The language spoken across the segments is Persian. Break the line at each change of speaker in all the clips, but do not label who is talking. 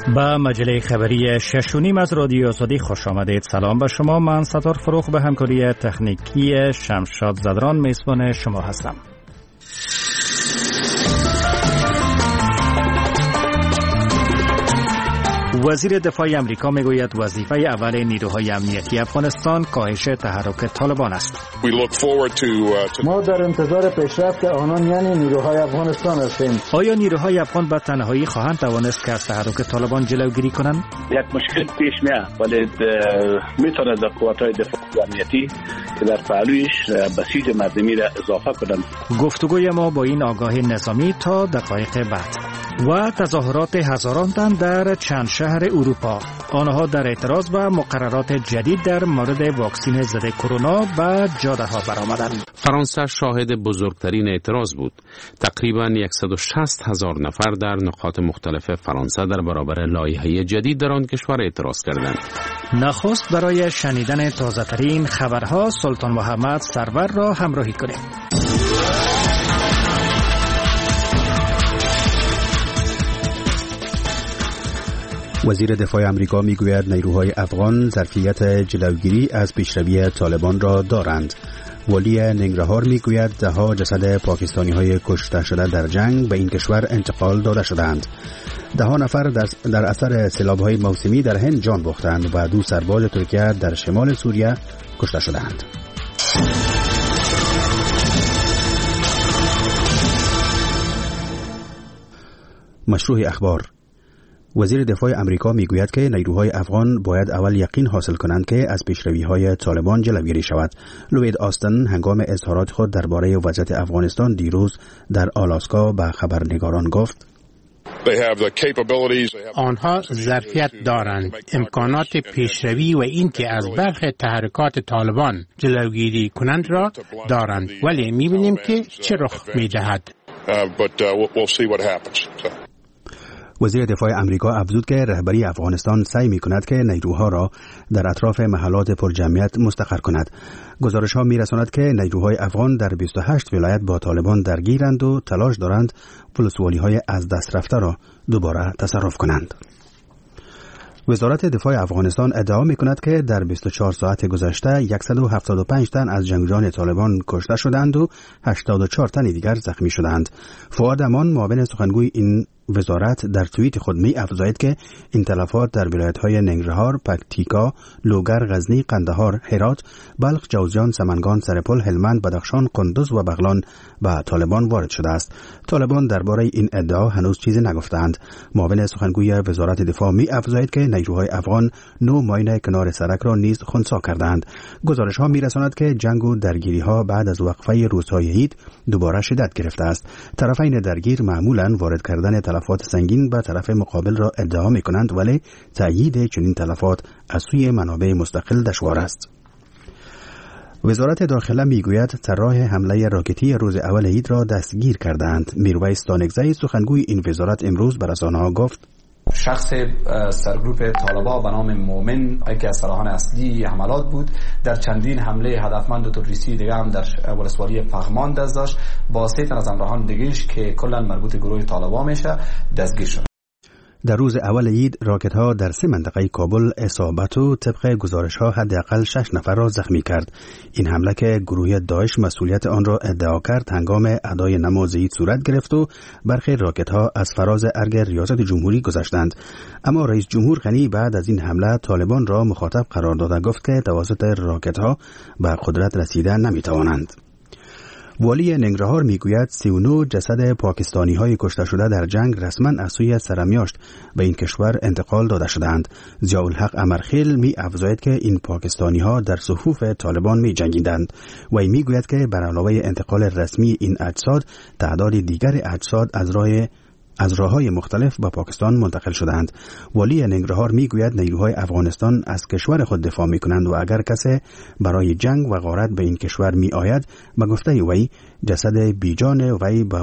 با مجله خبری 6:30 از رادیو آزادی خوش آمدید. سلام به شما. من ستار فروخ به همکاری تکنیکی شمشاد زدران میزبان شما هستم. وزیر دفاع امریکا میگوید وظیفه اول نیروهای امنیتی افغانستان کاهش تحرک طالبان است.
ما در انتظار پیشرفت آنان یعنی نیروهای افغانستان هستیم.
آیا نیروهای افغان به تنهایی خواهند توانست که از تحرک طالبان جلوگیری کنند؟
یک مشکل پیش میاد ولی میتونه در قوت‌های دفاع امنیتی که در پهلویش بسیج مردمی را اضافه کنند.
گفتگوی ما با این آگاه نظامی تا دقایق بعد. و تظاهرات هزاران تن در چند شهر اروپا، آنها در اعتراض به مقررات جدید در مورد واکسن ضد کرونا به جاده ها برآمدند.
فرانسه شاهد بزرگترین اعتراض بود. تقریباً 160,000 نفر در نقاط مختلف فرانسه در برابر لایحه جدید در آن کشور اعتراض کردند.
نخست برای شنیدن تازه‌ترین خبرها سلطان محمد سرور را همراهی کنید.
وزیر دفاع امریکا میگوید نیروهای افغان ظرفیت جلوگیری از پیشروی طالبان را دارند. ولی ننگرهار میگوید ده‌ها جسد پاکستانی‌های کشته شده در جنگ به این کشور انتقال داده شدند. ده‌ها نفر در اثر سیلاب‌های موسمی در هند جان باختند و 2 سرباز ترکیه در شمال سوریه کشته شدند. مشروع اخبار. وزیر دفاع امریکا میگوید که نیروهای افغان باید اول یقین حاصل کنند که از پیشروی‌های طالبان جلوگیری شود. لوید آستن هنگام اظهارات خود درباره وضعیت افغانستان دیروز در آلاسکا به خبرنگاران گفت:
آنها ظرفیت دارند، امکانات پیشروی و اینکه از برخی تحرکات طالبان جلوگیری کنند را دارند، ولی می‌بینیم که چه رخ می‌دهد.
وزیر دفاع امریکا افزود که رهبری افغانستان سعی می‌کند که نیروها را در اطراف محلات پرجمعیت مستقر کند. گزارش‌ها می‌رساند که نیروهای افغان در 28 ولایت با طالبان درگیرند و تلاش دارند ولسوالی‌های از دست رفته را دوباره تصرف کنند. وزارت دفاع افغانستان ادعا می‌کند که در 24 ساعت گذشته 175 تن از جنگجویان طالبان کشته شدند و 84 تن دیگر زخمی شدند. فؤاد امان معاون سخنگوی این وزارت در توییت خود افزاید که این تلفات در ولایت‌های ننگرهار، پکتیکا، لوگر، غزنی، قندهار، هرات، بلخ، جوزجان، سمنگان، سرپل، هلمند، بدخشان، قندوز و بغلان به طالبان وارد شده است. طالبان درباره این ادعا هنوز چیزی نگفتند. معاون سخنگوی وزارت دفاع افزاید که نیروهای افغان 9 ماین کنار سرک را نیز خنثی کردند. گزارش‌ها می‌رساند که جنگ و درگیری‌ها بعد از وقفه روزهای عید دوباره شدت گرفته است. طرفین درگیر معمولاً وارد کردن تلفات سنگین به طرف مقابل را ادعا می‌کنند، ولی تأیید چنین تلفات از سوی منابع مستقل دشوار است. وزارت داخله میگوید طراح حمله راکتی روز اول عید را دستگیر کردند. میرویس دانگزی سخنگوی این وزارت امروز به رسانه‌ها گفت:
شخص سرگروپ طالبان به نام مومن که از سلاحان اصلی حملات بود در چندین حمله هدفمند و تروریستی دیگه هم در ولسوالی پغمان دست داشت. با 3 تن از همراهان دیگه‌اش که کلا مربوط گروه طالبان میشه دستگیر شد.
در روز اول عید راکت‌ها در 3 منطقه کابل اصابت و طبق گزارش‌ها حداقل 6 نفر را زخمی کرد. این حمله که گروه داعش مسئولیت آن را ادعا کرد هنگام ادای نماز عید صورت گرفت و برخی راکت‌ها از فراز ارگ ریاست جمهوری گذشتند. اما رئیس جمهور غنی بعد از این حمله طالبان را مخاطب قرار داده گفت که توسط راکت‌ها به قدرت رسیدن نمی‌توانند. والی ننگرهار میگوید 39 جسد پاکستانی‌های کشته شده در جنگ رسما از سوی سرمیاشت به این کشور انتقال داده شدند. ضیاءالحق امرخیل افزاید که این پاکستانی‌ها در صفوف طالبان می‌جنگیدند و میگوید که بر علاوه انتقال رسمی این اجساد تعداد دیگر اجساد از راه‌های مختلف به پاکستان منتقل شدند. والی ننگرهار میگوید نیروهای افغانستان از کشور خود دفاع میکنند و اگر کسی برای جنگ و غارت به این کشور می آید به گفته وی جسد بیجان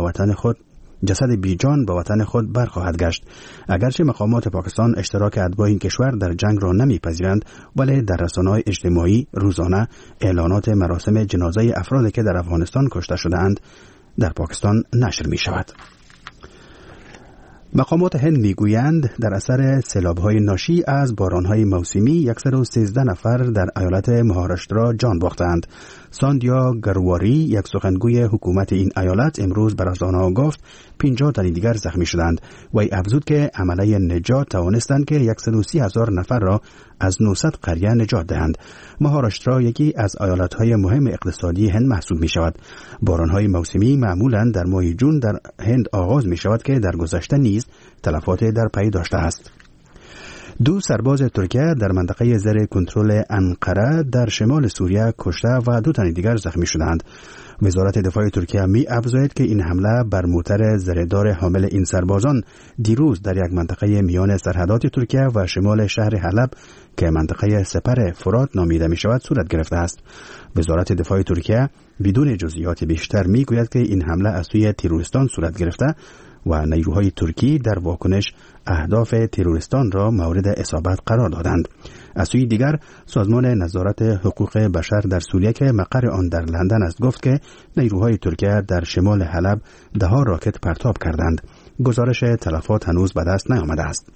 به وطن خود برخواهد گشت. اگرچه مقامات پاکستان اشتراک اتباع این کشور در جنگ را نمیپذیرند، ولی در رسانه‌های اجتماعی روزانه اعلانات مراسم جنازه افرادی که در افغانستان کشته شده‌اند در پاکستان نشر می شود. مقامات هند میگویند در اثر سیلاب‌های ناشی از باران‌های موسمی 113 نفر در ایالت مهاراشترا جان باختند. ساندیا گرواری، یک سخنگوی حکومت این ایالت، امروز بر آنها گفت 50 تن دیگر زخمی شدند و افزود که عمله نجات توانستند که 130,000 نفر را از 900 قریه نجات دهند. مهاراشترا یکی از ایالت‌های مهم اقتصادی هند محسوب می‌شود. باران‌های موسمی معمولاً در ماه جون در هند آغاز می‌شود که در گذشته نیز تلفات در پی داشته است. 2 سرباز ترکیه در منطقه زیر کنترل انقره در شمال سوریه کشته و 2 تن دیگر زخمی شدند. وزارت دفاع ترکیه می افزاید که این حمله بر موتر زرهدار حامل این سربازان دیروز در یک منطقه میان سرحدات ترکیه و شمال شهر حلب که منطقه سپر فرات نامیده می شود صورت گرفته است. وزارت دفاع ترکیه بدون جزئیات بیشتر می گوید که این حمله از سوی تروریستان صورت گرفته و نیروهای ترکی در واکنش اهداف تروریستان را مورد اصابت قرار دادند. از سوی دیگر سازمان نظارت حقوق بشر در سوریه که مقر آن در لندن است گفت که نیروهای ترکیه در شمال حلب 10 راکت پرتاب کردند. گزارش تلفات هنوز به دست نیامده است.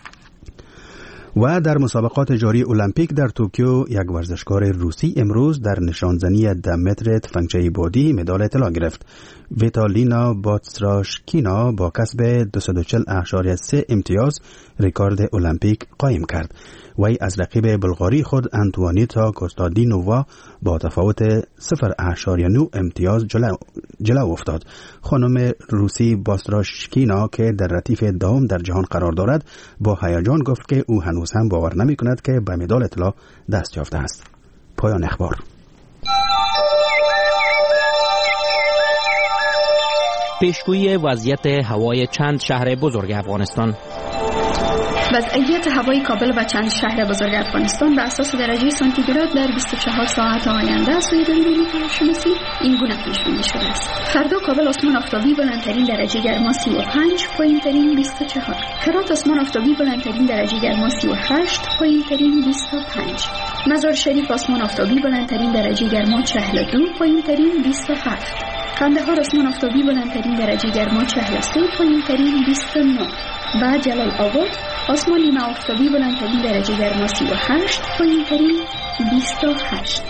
و در مسابقات جاری المپیک در توکیو یک ورزشکار روسی امروز در نشانزنی 10 متر تفنگچه بادی مدال طلا گرفت. ویتالینا باتراشکینا با کسب 240.3 امتیاز رکورد المپیک قایم کرد. وی از رقیب بلغاری خود انتوانیتا کوستادینووا با تفاوت 0.9 امتیاز جلو افتاد. خانم روسی باتراشکینا که در ردیف دوم در جهان قرار دارد با هیجان گفت که او هنوز هم باور نمی کند که به مدال طلا دست یافته است. پایان اخبار.
پیشگویی وضعیت هوای چند شهر بزرگ افغانستان.
وضعیت هوای کابل و چند شهر بزرگ افغانستان به اساس درجه سانتیگراد در 24 ساعت آینده از سوی دوربین هواشناسی این گونه پیش بینی شده است. فردا کابل آسمان آفتابی بلندترین درجه گرما 35، پایینترین 24. هرات آسمان آفتابی بلندترین درجه گرما 38، پایینترین 25. مزار شریف آسمان آفتابی بلندترین درجه گرما 42، پایینترین 27. قندهار آسمان آفتابی بلندترین درجه گرما 43، پایینترین 29. و جلال آباد آسمان نیمه آفتابی بلندترین درجه گرما 38، پایینترین 28.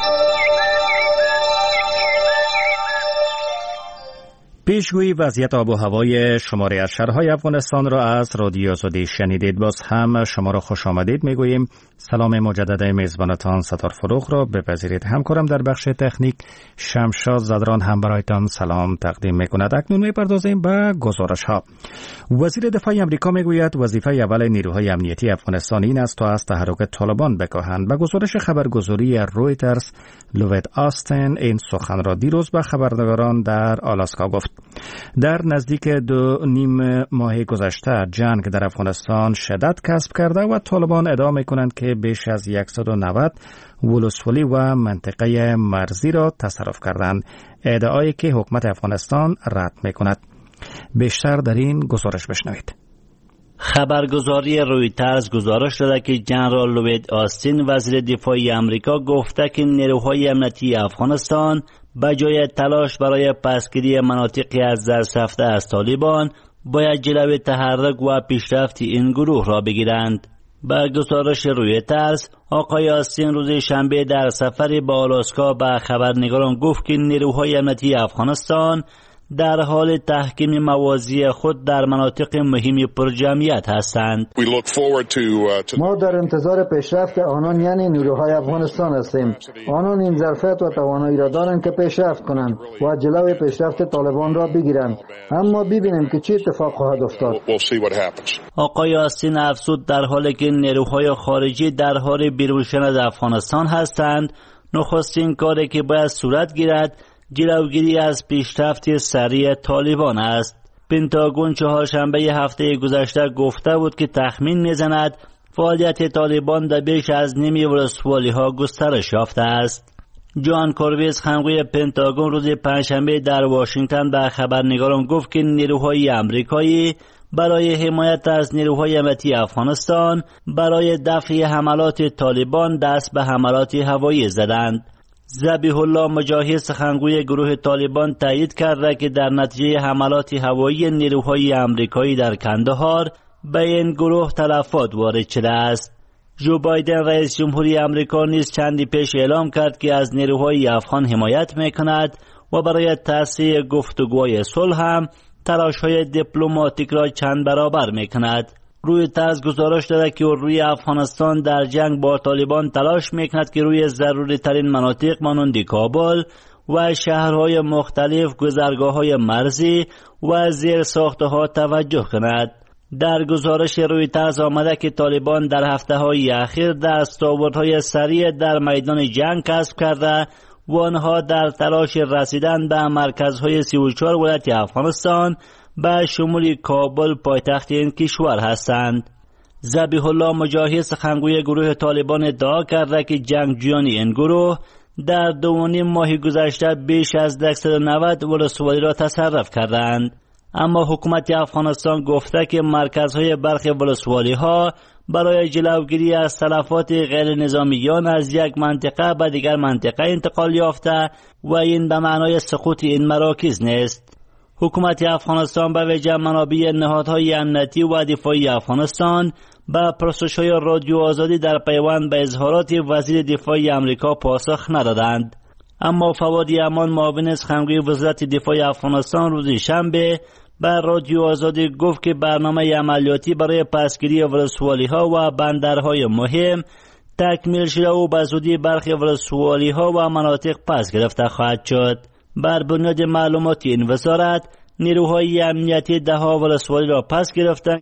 پیشگویی وضعیت آب و هوای شماره از شهرهای افغانستان را از رادیو آزادی شنیدید. باز هم شما را خوش آمدید میگوییم. سلام مجدد میزبانتان ستار فروغ را بپذیرید. همکارم در بخش تکنیک شمشاد زدران هم برایتان سلام تقدیم میکند. اکنون میپردازیم به گزارش ها. وزیر دفاع امریکا میگوید وظیفه اول نیروهای امنیتی افغانستان این است تا از تحرک طالبان بکاهند. به گزارش خبرگزاری رویترز لوید آستن این سخن را دیروز به خبرنگاران در آلاسکا گفت. در نزدیک 2.5 ماه گذشته جنگ در افغانستان شدت کسب کرده و طالبان ادعا می‌کنند که بیش از 190 ولسوالی و منطقه مرزی را تصرف کردند، ادعایی که حکومت افغانستان رد می‌کند. بیشتر در این گزارش بشنوید.
خبرگزاری رویترز گزارش داده که جنرال لوید آستین وزیر دفاع آمریکا گفته که نیروهای امنیتی افغانستان به جای تلاش برای پسگیری مناطقی از دست رفته از طالبان باید جلوی تحرک و پیشرفت این گروه را بگیرند. به گزارش رویترز آقای آستین روز شنبه در سفری به آلاسکا به خبرنگاران گفت که نیروهای امنیتی افغانستان در حال تحکیم مواضع خود در مناطق مهم پرجمعیت هستند.
ما در انتظار پیشرفت آنان یعنی نیروهای افغانستان هستیم. آنان این ظرفیت و توانایی را دارند که پیشرفت کنند و جلوی پیشرفت طالبان را بگیرند. اما ببینیم که چه اتفاق خواهد افتاد.
آقای آستین افزود در حالی که نیروهای خارجی در حال بیرون شدن از افغانستان هستند، نخستین کاری که باید صورت گیرد جلوگیری از پیشرفت سریع طالبان است. پنتاگون چهارشنبه هفته گذشته گفته بود که تخمین میزند فعالیت طالبان در بیش از نیمی ولسوالی ها گسترش یافته است. جان کوربیز خنگوی پنتاگون روز پنجشنبه در واشنگتن به خبرنگاران گفت که نیروهای آمریکایی برای حمایت از نیروهای امنیتی افغانستان برای دفع حملات طالبان دست به حملات هوایی زدند. ذبیح الله مجاهد سخنگوی گروه طالبان تایید کرده که در نتیجه حملات هوایی نیروهای آمریکایی در کندهار به این گروه تلفات وارد شده است. جو بایدن رئیس جمهوری آمریکا نیز چندی پیش اعلام کرد که از نیروهای افغان حمایت میکند و برای تأسیس گفتگوهای صلح هم تلاش‌های دیپلماتیک را چند برابر میکند. رویترز گزارش داده که روی افغانستان در جنگ با طالبان تلاش میکند که روی ضروری ترین مناطق مانند کابل و شهرهای مختلف گذرگاه‌های مرزی و زیر ساختها توجه کند. در گزارش رویترز آمده که طالبان در هفته‌های اخیر دستاوردهای سریع در میدان جنگ کسب کرده و آنها در تلاش رسیدن به مرکزهای 34 ولایت افغانستان به شمول کابل پایتخت این کشور هستند. ذبیح الله مجاهد سخنگوی گروه طالبان ادعا کرده که جنگجویان این گروه در 2.5 ماه گذشته بیش از 190 ولسوالی را تصرف کردند. اما حکومت افغانستان گفته که مرکزهای برخی ولسوالی ها برای جلوگیری از تلفات غیر نظامیان از یک منطقه به دیگر منطقه انتقال یافته و این به معنای سقوط این مراکز نیست. حکومت افغانستان به وجه منابع نهادهای امنیتی و دفاعی افغانستان به پرسش‌های رادیو آزادی در پیوند به اظهارات وزیر دفاع آمریکا پاسخ ندادند. اما فواد امان معاون سخنگوی وزارت دفاع افغانستان روز شنبه به رادیو آزادی گفت که برنامه عملیاتی برای پسگیری ولسوالی‌ها و بندرهای مهم تکمیل شده و به زودی برخی ولسوالی‌ها و مناطق پس گرفته خواهد شد. بر بنیاد معلومات این وزارت نیروهای امنیتی 10 ولسوالی را پس گرفتند.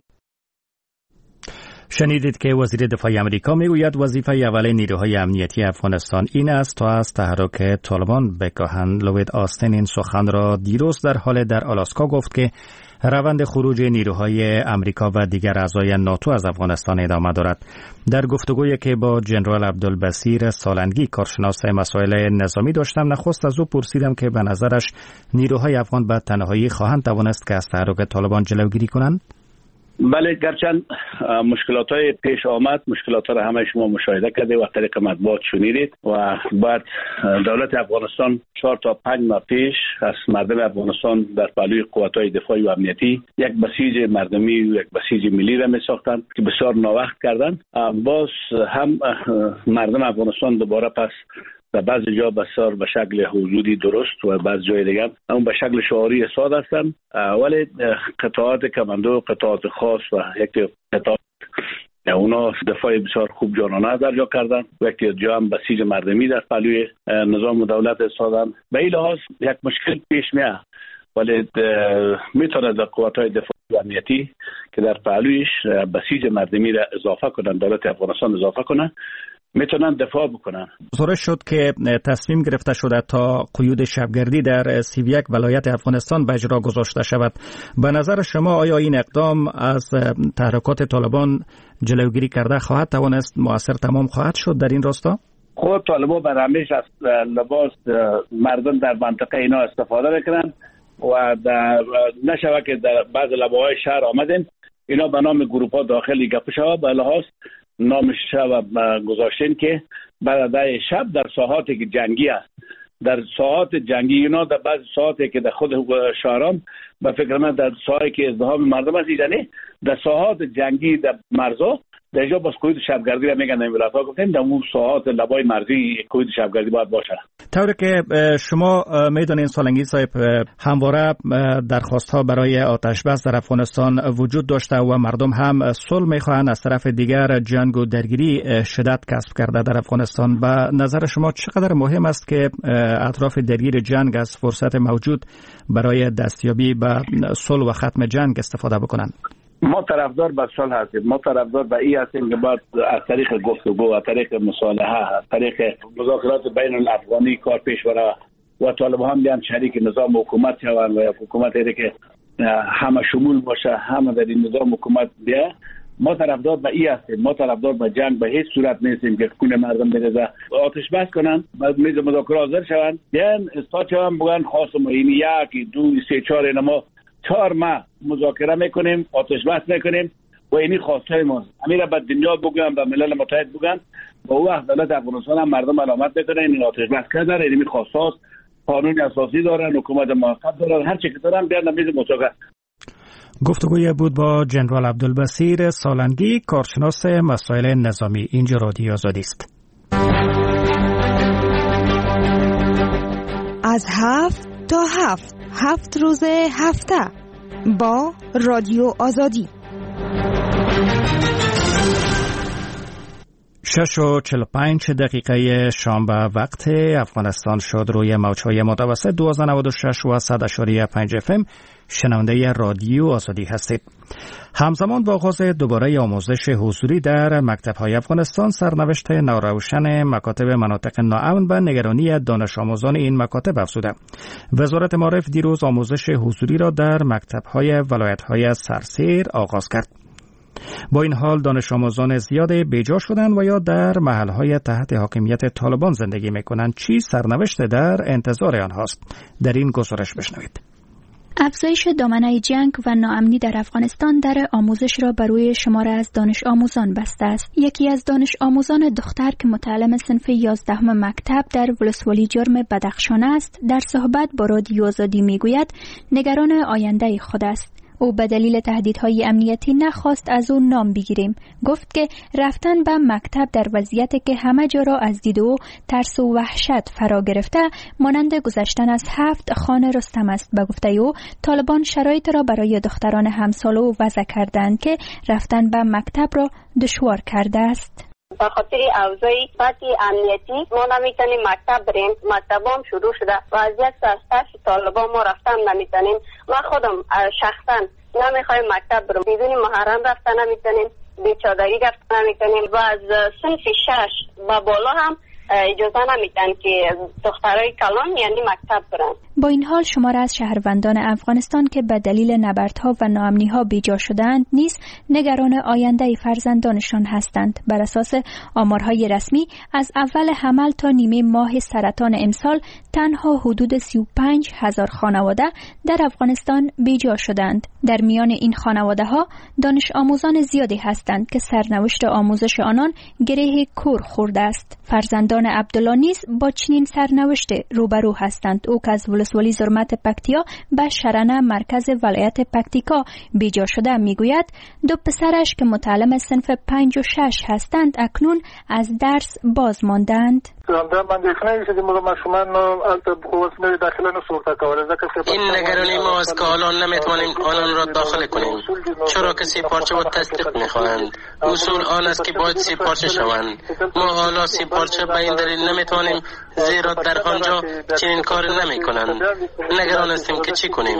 شنیدید که وزیر دفاع آمریکا میگوید وظیفه اول نیروهای امنیتی افغانستان این است تا از تحرک طالبان بکاهند. لوید آستین این سخن را دیروز در حال در آلاسکا گفت که روند خروج نیروهای امریکا و دیگر اعضای ناتو از افغانستان ادامه دارد. در گفتگویی که با جنرال عبدالبصیر سالنگی کارشناس مسائل نظامی داشتم، نخست از او پرسیدم که به نظرش نیروهای افغان به تنهایی خواهند توانست که از تحرک طالبان جلوگیری کنند؟
بله، گرچند مشکلات های پیش آمد، مشکلات را همه شما مشاهده کرده و طریق مطبوعات شنیدید و بعد دولت افغانستان 4 تا 5 ماه پیش از مردم افغانستان در پهلوی قوت‌های دفاعی و امنیتی یک بسیج مردمی و یک بسیج ملی را می‌ساختند که بسیار ناوقت کردند. باز هم مردم افغانستان دوباره پس در بعضی جا بسیار به شکل حضوری درست و بعضی جای دیگر اون به شکل شعاری اصاد هستند، ولی قطعات کماندو، قطعات خاص و یک قطعات اونا دفاع بسیار خوب جانانه در جا کردن و یک جا هم بسیج مردمی در پهلوی نظام و دولت اصادن. به این لحاظ یک مشکل پیش میاد، ولی میتونه در قوت‌های دفاعی و امنیتی که در پهلویش بسیج مردمی را اضافه کنن، دولت افغانستان اضافه کنن، میتونن دفاع بکنن.
گزارش شد که تصمیم گرفته شده تا قیود شبگردی در 31 ولایت افغانستان به اجرا گذاشته شود. به نظر شما آیا این اقدام از تحرکات طالبان جلوگیری کرده خواهد توانست مؤثر تمام خواهد شد در این راستا؟
خود طالبان برهمیش از لباس مردم در منطقه اینا استفاده میکنن و نشوه که در بعض لباهای شهر آمدن اینا به نام گروپ‌ها داخلی گپ شود، به لحاظ نامش شب گذاشتن که بعد شب در ساحاتی که جنگی است، در ساحات جنگی اینا در بعض ساحاتی که در خود شهرام به فکر من در ساحاتی که ازدحام مردم است، یعنی در ساحات جنگی در مرزا در اینجا باز قید شبگردی را میگن. این ولایت‌ها گفتن در اون ساحات لبای مرزی قید شبگردی باید باشه.
طوری که شما میدونین سالنگی صاحب، همواره درخواست‌ها برای آتش بس در افغانستان وجود داشته و مردم هم صلح میخواهند. از طرف دیگر جنگ و درگیری شدت کسب کرده در افغانستان. به نظر شما چقدر مهم است که اطراف درگیر جنگ از فرصت موجود برای دستیابی به صلح و ختم جنگ استفاده بکنند؟
ما طرفدار به صلح هستیم، ما طرفدار به این هستیم که باید از طریق گفتگو، از طریق مصالحه، از طریق مذاکرات بین الافغانی کار پیش بره و طالبان هم بیان شریک نظام حکومت شوند و حکومت ایده که همه شمول باشه، همه در این نظام حکومت بیا. ما طرفدار به این هستیم، ما طرفدار به جنگ به هیچ صورت نیستیم که خون مردم بریزه. آتش بس کنن، بعد میز مذاکره حاضر شوند، بیان استاد شوند، بگن خواستم این 1 2 3 4 ما 4 ماه مذاکره میکنیم، آتش بس میکنیم، و اینی خواسته ماست. امیر به دنیا بگم، به ملل متحد بگم، با وقت دولت افغانستان هم مردم علامت میکنه این آتش بس کردن، اینی خواستات قانون اساسی دارن، حکومت موقت دارن، هر چی که دارن بیان میز مذاکره.
گفتگوی بود با جنرال عبدالبصیر سالنگی، کارشناس مسائل نظامی. اینجا رادیو آزادی است.
از 7 تا 7 روز هفته با رادیو آزادی.
6:45 شام به وقت افغانستان شد. روی موج‌های متوسط 1296 و 100.5 FM شنونده رادیو آزادی هستید. همزمان با آغاز دوباره آموزش حضوری در مکتب‌های افغانستان، سرنوشت ناروشن مکاتب مناطق ناامن به نگرانی دانش آموزان این مکاتب افزوده. وزارت معارف دیروز آموزش حضوری را در مکتب‌های ولایت‌های سرسیر آغاز کرد. با این حال دانش آموزان زیاد بیجا شدند و یا در محلهای تحت حاکمیت طالبان زندگی میکنند. چی سرنوشت در انتظار آنهاست؟ در این گزارش بشنوید.
افزایش دامنه جنگ و ناامنی در افغانستان در آموزش را بر روی شمار از دانش آموزان بسته است. یکی از دانش آموزان دختر که متعلم صنف 11 مکتب در ولسوالی جرم بدخشان است، در صحبت با رادیو آزادی میگوید نگران آینده خود است. او به دلیل تهدیدهای امنیتی نخواست از او نام بگیریم. گفت که رفتن به مکتب در وضعیتی که همه جا را از دید او ترس و وحشت فرا گرفته مانند گذشتن از 7 خانه رستم است. به گفته او طالبان شرایط را برای دختران همسال او وضع کردند که رفتن به مکتب را دشوار کرده است.
به خاطر اوضاع سطحی امنیتی ما نمیتونیم مکتب بریم. مکتبام شروع شده وضعیت از طرف طالبان ما رفتن نمیتونیم. ما خودم شخصا نمیخوایم مکتب برم، بدون محرم رفتن نمیتونیم، بیچادری رفتن نمیتونیم و از صنف 6 و بالا هم اجازه نمیدن که دخترای کلان یعنی مکتب برن.
با این حال شمار از شهروندان افغانستان که به دلیل نبردها و ناامنی‌ها بیجا شدند نیز نگران آینده فرزندانشان هستند. بر اساس آمارهای رسمی از اول حمل تا نیمه ماه سرطان امسال تنها حدود 35,000 خانواده در افغانستان بیجا شدند. در میان این خانواده‌ها دانش آموزان زیادی هستند که سرنوشت آموزش آنان گره کور خورده است. فرزندان عبدالله نیز با چنین سرنوشت روبرو هستند. او که از ولسوالی زرمت پکتیا به شرنه مرکز ولایت پکتیکا بیجا شده میگوید دو پسرش که متعلم صنف 5 و 6 هستند اکنون از درس باز ماندند.
این نگرانی ما است که الان نمیتوانیم آنان را داخل کنیم، چرا که 3 پارچه و تصدیق میخواهند. اصول آن است که باید 3 پارچه شوند. ما حالا 3 پارچه به این دلیل نمیتوانیم زیرا در آنجا چنین کار نمیکنند. نگران هستیم که چی کنیم.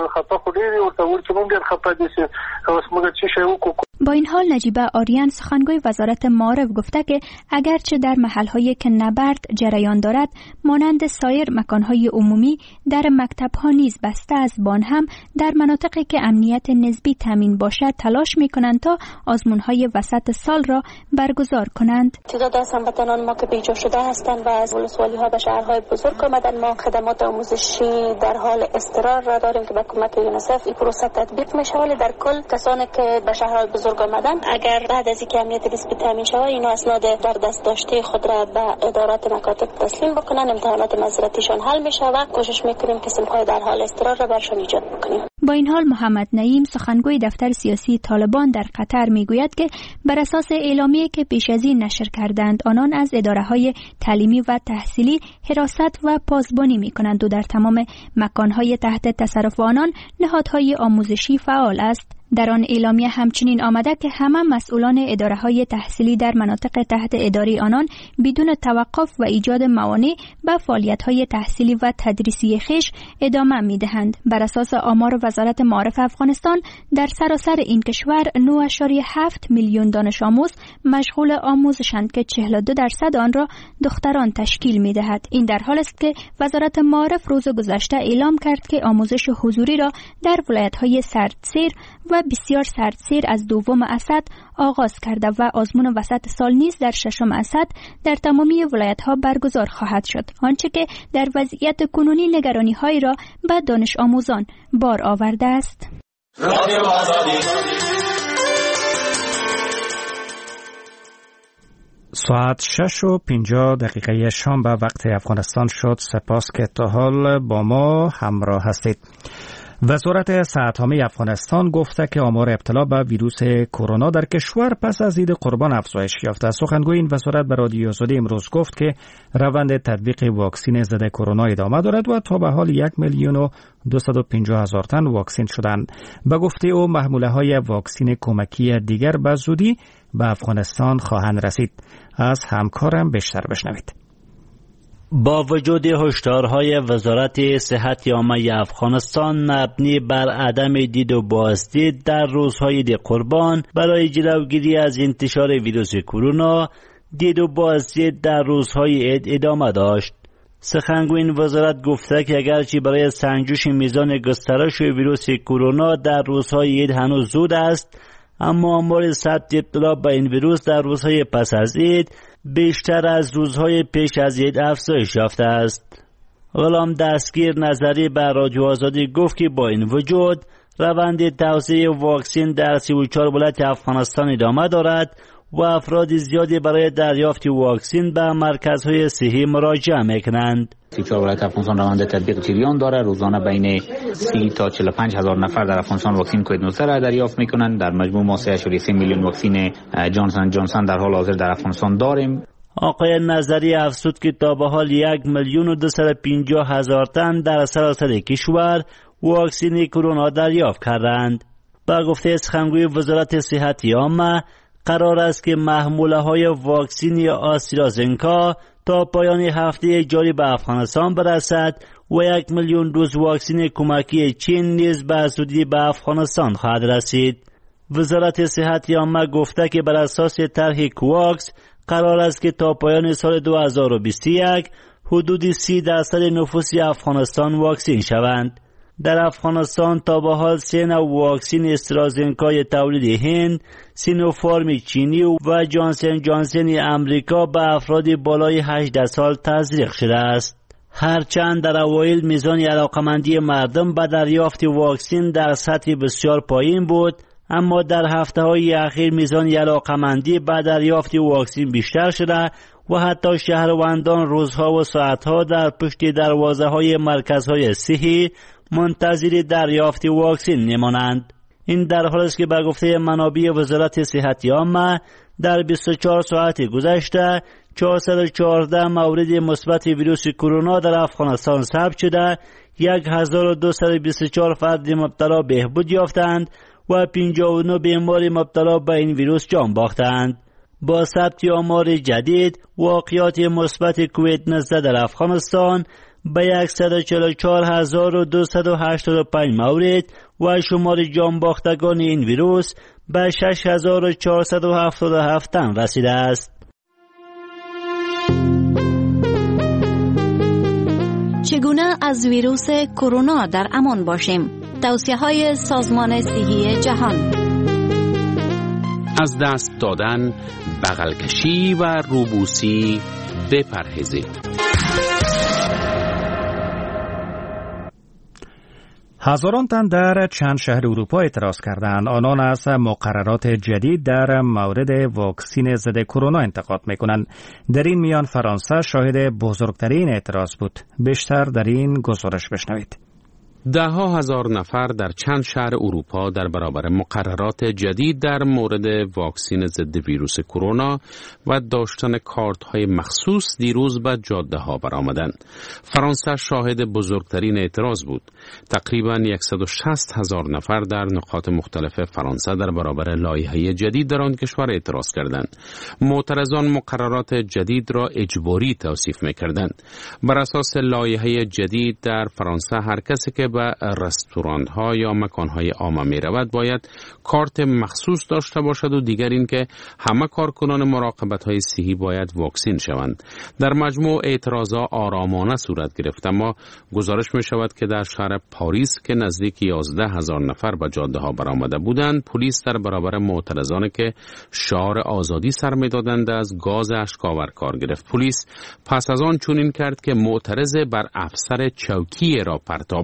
با این حال نجیبه آریان سخنگوی وزارت معارف گفته که اگرچه در محل‌هایی که نبرد جریان دارد مانند سایر مکان‌های عمومی در مکتب‌ها نیز بسته از بان هم در مناطقی که امنیت نسبی تامین باشد تلاش می‌کنند تا آزمون‌های وسط سال را برگزار کنند.
تعداد از هموطنان ما که بیجا شده هستند و از ولسوالی‌ها به شهرهای بزرگ آمدن، ما خدمات آموزشی در حال اضطرار را داریم که با کمک یونیسف این پروسه تطبیق میشه. ولی در کل کسانی که به شهرهای بزرگ آمدن اگر بعد از اینکه امنیت نسبی تامین شود اینا اسناد در دست داشته خود را به ادارات مکاتب تسلیم بکنن، امتحانات نظرتیشان حل میشه و کوشش میکنیم که صنف‌های در حال اضطرار را برشان ایجاد بکنیم.
با این حال محمد نعیم سخنگوی دفتر سیاسی طالبان در قطر میگوید که بر اساس اعلامیه‌ای که پیش از این نشر کردند آنان از اداره‌های تعلیمی و تحصیلی حراست و پاسبانی میکنند و در تمام مکان‌های تحت تصرف آنان نهادهای آموزشی فعال است. در آن اعلامیه همچنین آمده که همه مسئولان اداره‌های تحصیلی در مناطق تحت اداره آنان بدون توقف و ایجاد موانع به فعالیت‌های تحصیلی و تدریسی خویش ادامه می‌دهند. بر اساس آمار وزارت معارف افغانستان در سراسر این کشور 9.7 میلیون دانش آموز مشغول آموزشند که 42% آن را دختران تشکیل می‌دهد. این در حالی است که وزارت معارف روز گذشته اعلام کرد که آموزش حضوری را در ولایت‌های سردسیر و بسیار سردسیر از 2 اسد آغاز کرده و آزمون وسط سال نیز در 6 اسد در تمامی ولایت‌ها برگزار خواهد شد، آنچه که در وضعیت کنونی نگرانی‌هایی را به دانش آموزان بار آورده است.
ساعت 6:50 شام به وقت افغانستان شد. سپاس که تا حال با ما همراه هستید. وزارت صحت عامه افغانستان گفته که آمار ابتلا به ویروس کرونا در کشور پس از عید قربان افزایش یافته. سخنگوی این وزارت به رادیو آزادی امروز گفت که روند تطبیق واکسن ضد کرونا ادامه دارد و تا به حال 1,250,000 تن واکسن شدند. به گفته او محموله های واکسن کمکی دیگر به زودی به افغانستان خواهند رسید. از همکارم بیشتر بشنوید.
با وجود هشدارهای وزارت صحت عامه افغانستان مبنی بر عدم دید و بازدید در روزهای عید قربان برای جلوگیری از انتشار ویروس کرونا، دید و بازدید در روزهای عید ادامه داشت. سخنگوی این وزارت گفته که اگرچه برای سنجش میزان گسترش ویروس کرونا در روزهای عید هنوز زود است، اما آمار ثبت ابتلا به این ویروس در روزهای پس از عید بیشتر از روزهای پیش از عید افزایش یافته است. غلام دستگیر نظری به رادیو آزادی گفت که با این وجود روند توزیع واکسن در 34 ولایت افغانستان ادامه دارد و افراد زیادی برای دریافت واکسن به مرکزهای صحی مراجعه میکنند.
34 ولایت افغانستان روند تطبیق جریان داره. روزانه بین 30 تا 45 هزار نفر در افغانستان واکسن کووید 19 را دریافت میکنند. در مجموع ما 3.3 میلیون واکسن جانسون در حال حاضر در افغانستان داریم.
آقای نظری افزود که تا به حال 1,250,000 تن در سراسر کشور واکسن کرونا دریافت کردند. با گفته سخنگوی وزارت صحت عامه، قرار است که محموله های واکسن آسترازنکا تا پایان هفته جاری به افغانستان برسد و 1,000,000 دوز واکسن کمکی چین نیز به زودی به افغانستان خواهد رسید. وزارت صحت عامه گفته که بر اساس طرح کوواکس قرار است که تا پایان سال 2021 حدود 30% نفوس افغانستان واکسن شوند. در افغانستان تا به حال 3 نوع واکسن استرازنکای تولید هند، سینوفارم چینی و جانسن امریکا به افراد بالای 18 سال تزریق شده است. هرچند در اوایل میزان علاقمندی مردم به دریافت واکسن در سطح بسیار پایین بود، اما در هفته‌های اخیر میزان علاقمندی به دریافت واکسن بیشتر شده و حتی شهروندان روزها و ساعتها در پشت دروازه‌های مرکزهای صحی منتظر دریافت واکسن میمانند. این در حالی است که به گفته منابع وزارت صحت عامه در 24 ساعت گذشته 414 مورد مثبت ویروس کرونا در افغانستان ثبت شده، 1,224 فرد مبتلا بهبود یافتند و 59 بیمار مبتلا به این ویروس جان باختند. با ثبت آمار جدید، واقعات مثبت کووید 19 در افغانستان به 144,285 مورد و شمار جان باختگان این ویروس به 6,477 تن رسیده است.
چگونه از ویروس کرونا در امان باشیم؟ توصیه‌های سازمان صحی جهان.
از دست دادن، بغل کشی و روبوسی بپرهیزید.
هزاران تن در چند شهر اروپا اعتراض کردند. آنان از مقررات جدید در مورد واکسن ضد کرونا انتقاد می‌کنند. در این میان فرانسه شاهد بزرگترین اعتراض بود. بیشتر در این گزارش بشنوید.
ده‌ها هزار نفر در چند شهر اروپا در برابر مقررات جدید در مورد واکسن ضد ویروس کرونا و داشتن کارت‌های مخصوص دیروز به جاده‌ها برآمدند. فرانسه شاهد بزرگترین اعتراض بود. تقریباً 160,000 نفر در نقاط مختلف فرانسه در برابر لایحه جدید در آن کشور اعتراض کردند. معترضان مقررات جدید را اجباری توصیف می‌کردند. بر اساس لایحه جدید در فرانسه هر کسی که به رستوران‌ها یا مکان‌های عامه می‌رود باید کارت مخصوص داشته باشد و دیگر این که همه کارکنان مراقبت‌های صحی باید واکسن شوند. در مجموع اعتراضات آرامانه صورت گرفت، اما گزارش می‌شود که در شهر پاریس که نزدیک 11,000 نفر به جاده‌ها برآمده بودند، پلیس در برابر معترضانی که شعار آزادی سر می‌دادند از گاز اشک‌آور کار گرفت. پلیس پس از آن چنین کرد که معترض بر افسر چوکی را پرتاب کرد.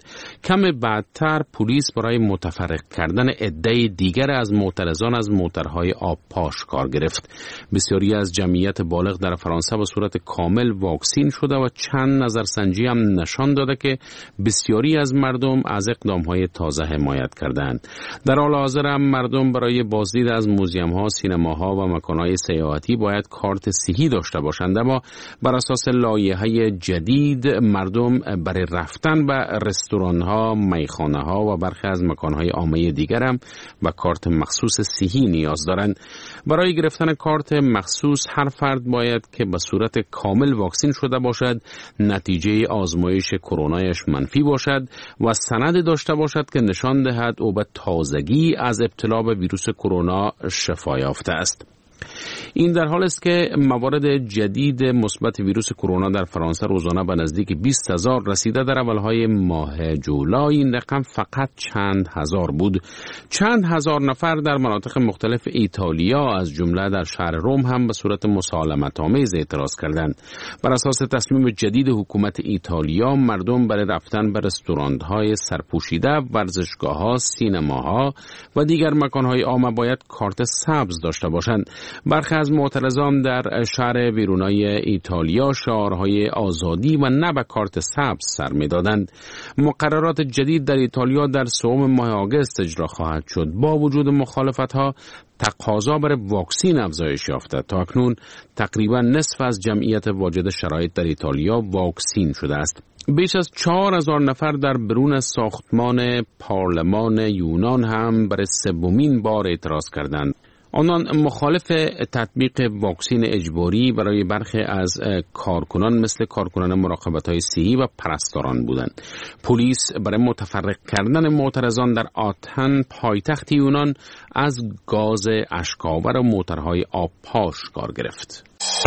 کم بعدتر پلیس برای متفرق کردن عده دیگر از معترضان از موترهای آب پاش کار گرفت. بسیاری از جمعیت بالغ در فرانسه به صورت کامل واکسین شده و چند نظرسنجی هم نشان داده که بسیاری از مردم از اقدامهای تازه حمایت کردند. در حال حاضر هم مردم برای بازدید از موزیم‌ها، سینماها و مکان‌های سیاحتی باید کارت صحی داشته باشند، اما بر اساس لایحه جدید مردم برای رفتن به رستوران‌ها، میخانه‌ها و برخی از مکان‌های عامه دیگر هم به کارت مخصوص صحی نیاز دارند. برای گرفتن کارت مخصوص هر فرد باید که به صورت کامل واکسین شده باشد، نتیجه آزمایش کرونایش منفی باشد و سند داشته باشد که نشان دهد او به تازگی از ابتلا به ویروس کرونا شفا یافته است. این در حال است که موارد جدید مثبت ویروس کرونا در فرانسه روزانه به نزدیک 20,000 رسیده. در اولهای ماه جولای این رقم فقط چند هزار بود. چند هزار نفر در مناطق مختلف ایتالیا از جمله در شهر روم هم به صورت مسالمت‌آمیز اعتراض کردند. بر اساس تصمیم جدید حکومت ایتالیا مردم برای رفتن به رستوران‌های سرپوشیده، ورزشگاه‌ها، سینماها و دیگر مکان‌های عام باید کارت سبز داشته باشند. برخی از معترضان در شهر ویرونای ایتالیا شعارهای آزادی و نه به کارت سبز سر می‌دادند. مقررات جدید در ایتالیا در سوم ماه آگوست اجرا خواهد شد. با وجود مخالفت‌ها تقاضا برای واکسین افزایش یافته. تا اکنون تقریبا نصف از جمعیت واجد شرایط در ایتالیا واکسین شده است. بیش از 4,000 نفر در برون ساختمان پارلمان یونان هم برای سومین بار اعتراض کردند. آنان مخالف تطبیق واکسین اجباری برای برخی از کارکنان مثل کارکنان مراقبت‌های صحی و پرستاران بودند. پلیس برای متفرق کردن معترضان در آتن پایتخت یونان از گاز اشک‌آور و موترهای آب پاش کار گرفت.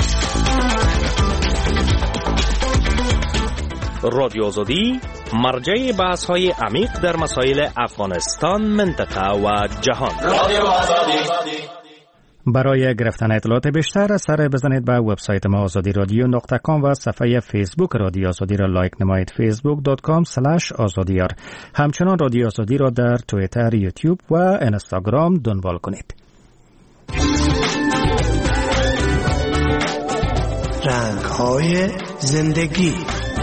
رادیو آزادی مرجع بحث‌های عمیق در مسائل افغانستان، منطقه و جهان. رادیو آزادی.
برای گرفتن اطلاعات بیشتر سر بزنید به وبسایت ما azadi.radio.com و صفحه فیسبوک رادیو آزادی را لایک نمایید facebook.com/azadiyar. همچنان رادیو آزادی را در توییتر، یوتیوب و اینستاگرام دنبال کنید.
رنگ‌های زندگی.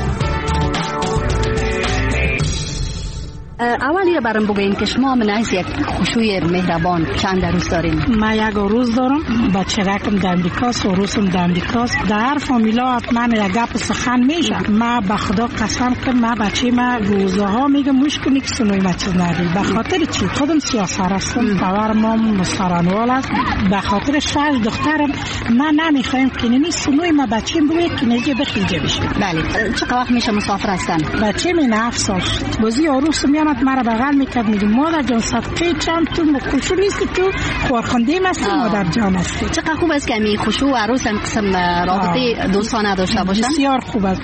اولی را برام بگوین که شما من از یک خوشوی مهربان چند روز دارین؟
ما یک روز دارم، بچه رکم در امریکاست و روسم در امریکاست. در فامیلا حتما یک گپ سخن میشه. ما به خدا قسم که ما بچه ما روزها میگم مشکلی که سنوی ما چیز نداری. به خاطر چی؟ خودم سیاسر هستم، پدرم سرانوال است. به خاطر شش دخترم ما نمیخوایم که نمی سنوی ما بچه بوید که نجه بخیجه بشه.
بله. چه وقت میشه مسافر هستن؟
بچه من 7 سال شد. بازی عروس میامد مرا بغل میکرد میگه مادر جان صدقه چم تو خوشو نیستی، تو خورخنده مستی مادر جان هستی.
چقدر خوب است که می خوشو و عروس هم قسم رابطه دوستانه داشته باشن.
بسیار خوب است.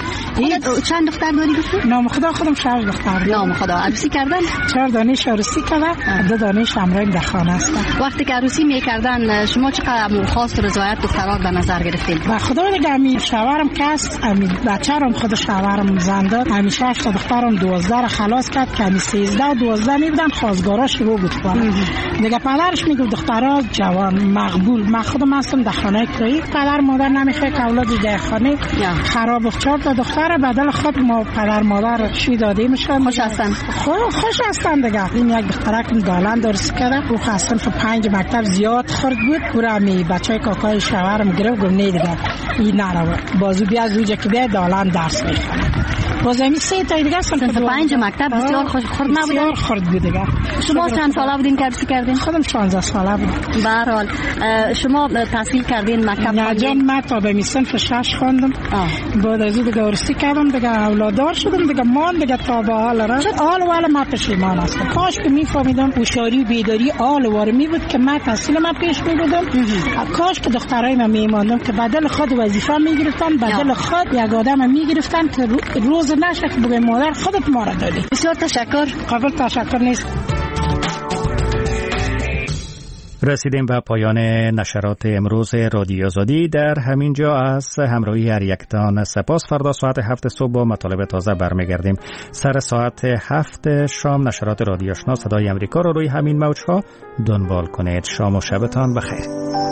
چند دختر داری گفتی؟
نام خدا خودم 6 دختر.
نام خدا. عروسی کردن؟
4 دانش عروسی کردن، 2 دانش امرایم در خانه هستن.
وقتی که عروسی میکردن شما چقدر خاص رضایت دخترها در نظر گرفتین؟
به خدا دیگه همین شوهرم کس همین بچه‌رم خود شوهرم زن داد، همین 6 تا دخترم 12 را خلاص کرد که همین 13 و 12 میبودن خواستگارا شروع بود خورد. دیگه پدرش میگفت دخترها جوان مقبول. من خودم هستم در خانه کرایی، پدر مادر نمیخواد که اولاد در خانه خراب افتاد. 4 تا دختر بدل خود ما پدر مادر چی داده میشن.
خوش هستن.
خوش هستن دیگه. این یک دخترکم دالان درس کرده، او خواستن تو 5 مکتب زیاد خورد بود. برای بچهای کاکای شوهرم گرفت گفت نه دیگه این نرو بازو بیا زوجه که بیا دالان درس میخونه. بازمی 3 تا دیگه هستن.
5 مکتب بسیار خورد نبود.
بسیار خورد بود دیگه.
شما چند ساله بودین که درس کردین؟
خودم 16 ساله بودم.
به هر حال شما تحصیل کردین مکتب؟
نه جان، من تا به صنف 6 خوندم. بعد از اون دیگه ورسی کردم، دیگه اولادار شدم، دیگه مان دیگه تا به حال را حال ما پشیمان هستم. کاش که میفهمیدم هوشیاری و بیداری حال وارمی بود که من تحصیل ما پیش میبردم. کاش که دخترای من میماندم که بدل خود وظیفه میگرفتن، بدل خود یک آدم میگرفتن که روز نشه که بگه مادر خودت ما را دادی.
بسیار تشکر.
قابل تشکر نیست.
رسیدیم به پایان نشرات امروز رادیو آزادی. در همین جا از همراهی هر یکتان سپاس. فردا ساعت 7 صبح با مطالب تازه برمیگردیم. سر ساعت 7 شام نشرات رادیو آشنا صدای امریکا را روی همین موج‌ها دنبال کنید. شام و شبتان بخیر.